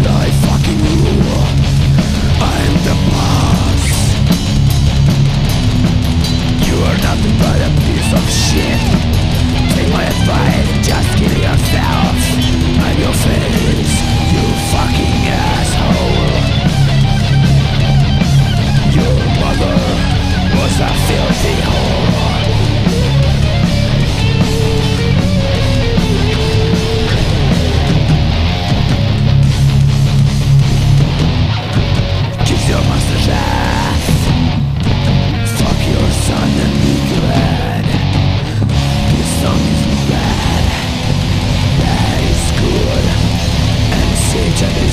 I fucking rule. I'm the boss. You are nothing but a piece of shit. Take my advice, just kill yourself. I'm your face, you fucking asshole. Your mother was a filthy whore. Kiss your master's ass. Fuck your son and be glad. This song is bad, bad is good, and Satan is